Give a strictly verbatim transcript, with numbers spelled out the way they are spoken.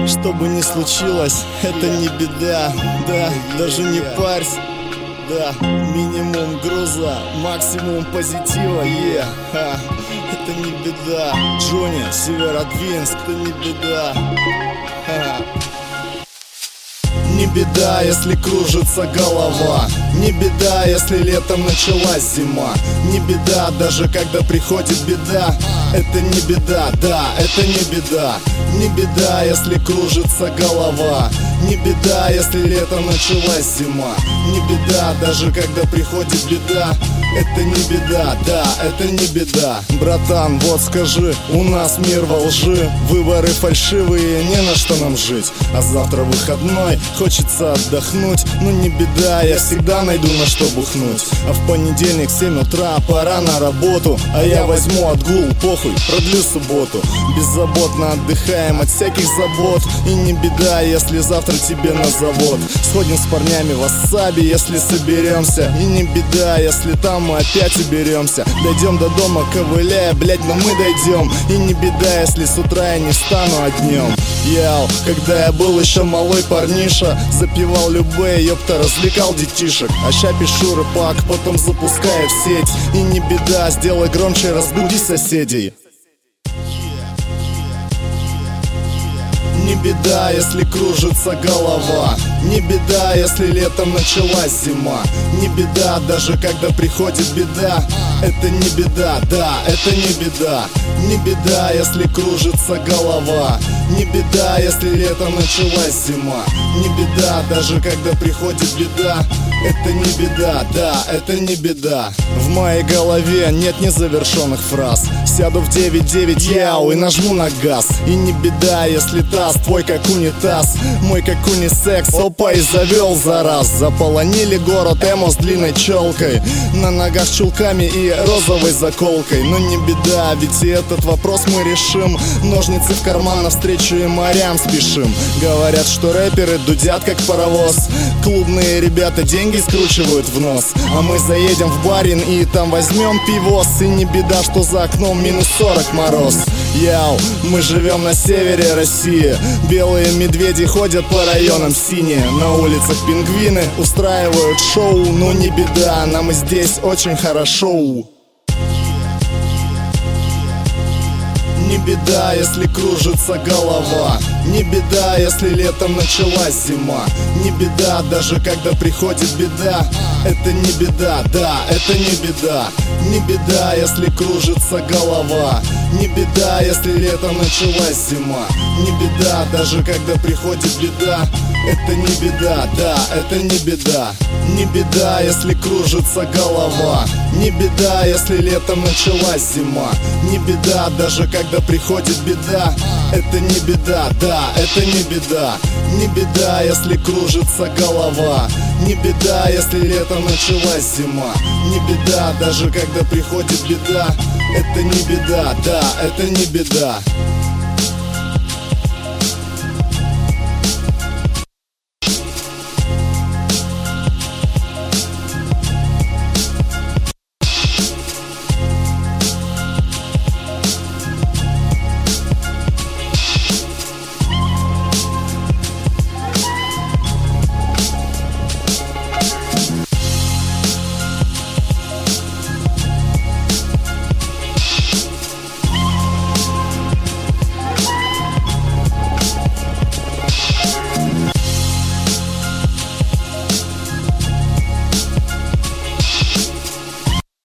Что бы ни случилось, это не беда. Да, даже не парься. Да, минимум груза, максимум позитива, е, ха, это не беда. Джонни, Северодвинск, это не беда, ха. Не беда, если кружится голова. Не беда, если летом началась зима. Не беда, даже когда приходит беда. Это не беда, да, это не беда. Не беда, если кружится голова. Не беда, если летом началась зима. Не беда, даже когда приходит беда. Это не беда, да, это не беда. Братан, вот скажи, у нас мир во лжи. Выборы фальшивые, не на что нам жить. А завтра выходной, хочется отдохнуть. Но не беда, я всегда найду на что бухнуть. А в понедельник в семь утра пора на работу. А я возьму отгул, похуй, продлю субботу. Беззаботно отдыхаем от всяких забот. И не беда, если завтра тебе на завод. Сходим с парнями в васаби, если соберемся. И не беда, если там мы опять уберемся. Дойдем до дома, ковыляя, блять, но мы дойдем. И не беда, если с утра я не встану однем. Яу, когда я был еще малой парниша, запивал любые, ёпта, развлекал детишек. А ща пишу рэпак, потом запускаю в сеть. И не беда, сделай громче, разбуди соседей. Не беда, если кружится голова. Не беда, если летом началась зима. Не беда, даже когда приходит беда. Это не беда, да, это не беда. Не беда, если кружится голова. Не беда, если летом началась зима. Не беда, даже когда приходит беда. Это не беда, да, это не беда. В моей голове нет незавершенных фраз. Сяду в девять девять яу и нажму на газ. И не беда, если таз твой как унитаз, мой как унисекс, опа, и завел за раз. Заполонили город эмо с длинной челкой, на ногах чулками и розовой заколкой. Но не беда, ведь и этот вопрос мы решим. Ножницы в карман, навстречу и морям спешим. Говорят, что рэперы дудят как паровоз. Клубные ребята деньги скручивают в нос. А мы заедем в барин и там возьмем пивос. И не беда, что за окном минус сорок мороз. Яу, мы живем на севере России. Белые медведи ходят по районам синие. На улицах пингвины устраивают шоу. Но не беда, нам и здесь очень хорошо. Не беда, если кружится голова. Не беда, если летом началась зима. Не беда, даже когда приходит беда. Это не беда, да, это не беда. Не беда, если кружится голова. Не беда, если летом началась зима. Не беда, даже когда приходит беда. Это не беда, да, это не беда. Не беда, если кружится голова. Не беда, если летом началась зима. Не беда, даже когда приходит беда. Это не беда, да, это не беда. Не беда, если кружится голова. Не беда, если летом началась зима. Не беда, даже когда приходит беда. Это не беда, да, это не беда.